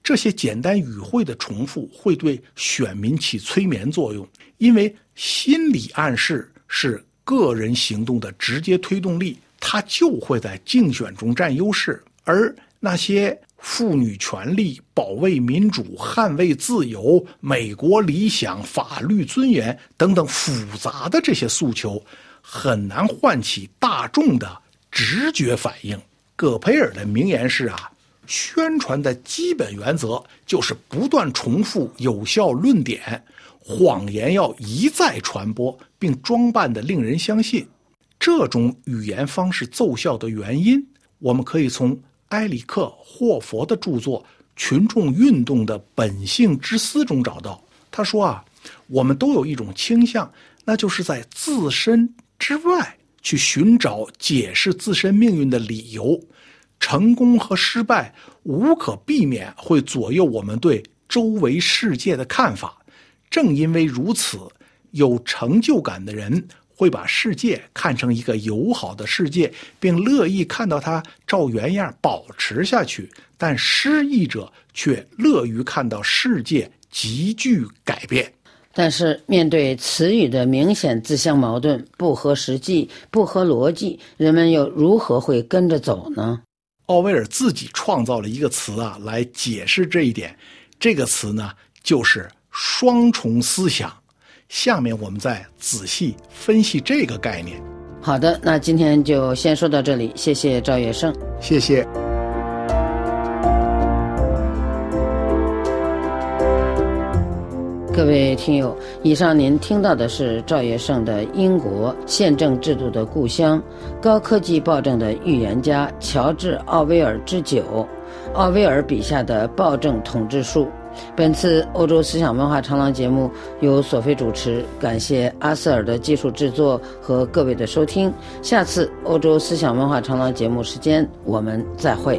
这些简单语汇的重复会对选民起催眠作用，因为心理暗示是个人行动的直接推动力，它就会在竞选中占优势。而那些妇女权利、保卫民主、捍卫自由、美国理想、法律尊严等等复杂的这些诉求，很难唤起大众的直觉反应。葛培尔的名言是宣传的基本原则就是不断重复有效论点，谎言要一再传播，并装扮得令人相信。这种语言方式奏效的原因，我们可以从埃里克·霍佛的著作《群众运动的本性之思》中找到。他说我们都有一种倾向，那就是在自身之外去寻找解释自身命运的理由。成功和失败无可避免会左右我们对周围世界的看法。正因为如此，有成就感的人会把世界看成一个友好的世界，并乐意看到它照原样保持下去，但失意者却乐于看到世界急剧改变。 但是面对词语的明显自相矛盾，不合实际，不合逻辑，人们又如何会跟着走呢？ 奥威尔自己创造了一个词来解释这一点，这个词呢就是双重思想。下面我们再仔细分析这个概念。 好的，那今天就先说到这里，谢谢赵月胜。 谢谢。 各位听友，以上您听到的是赵月胜的《英国宪政制度的故乡：高科技暴政的预言家乔治·奥威尔之9》，奥威尔笔下的暴政统治术。本次欧洲思想文化长廊节目由索菲主持，感谢阿瑟尔的技术制作和各位的收听。下次欧洲思想文化长廊节目时间我们再会。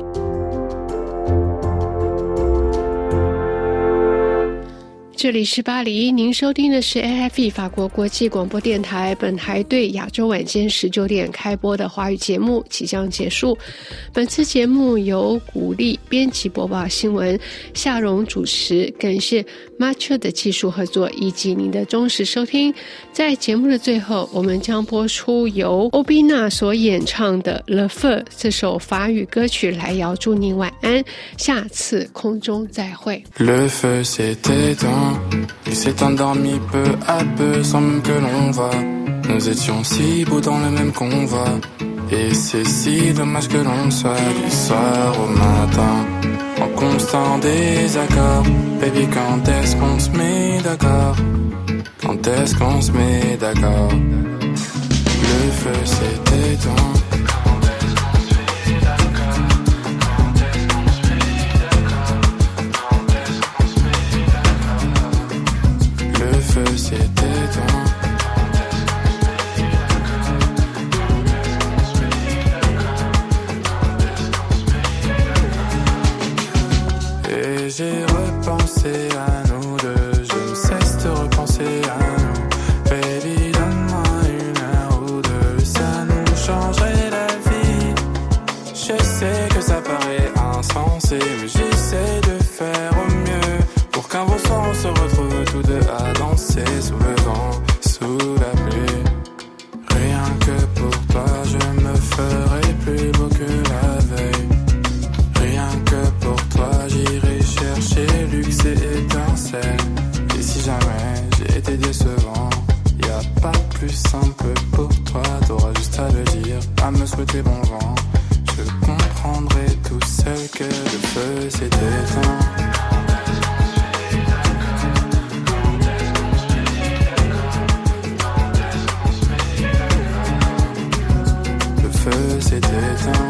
这里是巴黎，您收听的是 AFE 法国国际广播电台。本台对亚洲晚间19点开播的华语节目即将结束。本次节目由古力编辑播报新闻，夏蓉主持，感谢 Matcha 的技术合作以及您的忠实收听。在节目的最后，我们将播出由欧比娜所演唱的 Le Feu 这首法语歌曲来遥祝您晚安，下次空中再会。 Le feu s'est éteint, il s'est endormi peu à peu sans même que l'on voie. Nous étions si beaux dans le même convoi, et c'est si dommage que l'on soit du soir au matin en constant désaccord. Baby, quand est-ce qu'on se met d'accord? Quand est-ce qu'on se met d'accord? Le feu s'est éteint. Le feu s'est éteint. Et j'ai repensé à nous deux, je ne cesse de repenser à nous. Baby, donne-moi 1 heure ou 2, ça nous changerait la vie. Je sais que ça paraît insensé, mais j'essaie de faire au mieux pour qu'un beau soir on se retrouve tous deux à danser sous le vent, sous la pluie. Rien que pour toi, je me ferai plus beau que la veille. Rien que pour toi, j'irai chercher luxe et étincelle. Et si jamais j'ai été décevant, y a pas plus simple pour toi, t'auras juste à le dire, à me souhaiter bon vent. Je comprendrai tout seul que le feu s'est éteint. Le feu s'est éteint.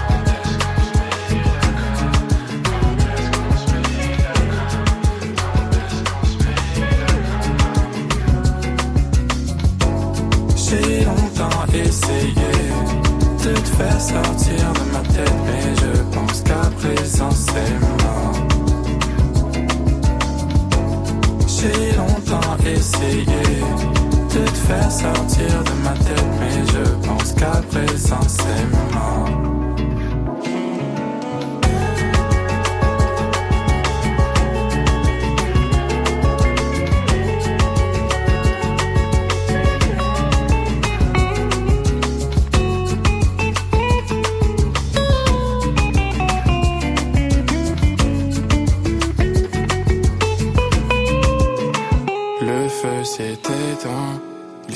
J'ai longtemps essayé de te faire sortir de ma tête, mais je pense qu'à présent c'est mort. J'ai longtemps essayé de te faire sortir de ma tête, mais je pense qu'à présent c'est mort.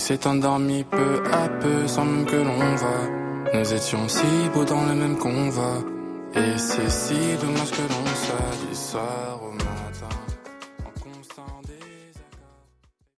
s'est endormi peu à peu sans même que l'on va. Nous étions si beaux dans le même convoi. Et c'est si dommage que l'on soit du soir au matin.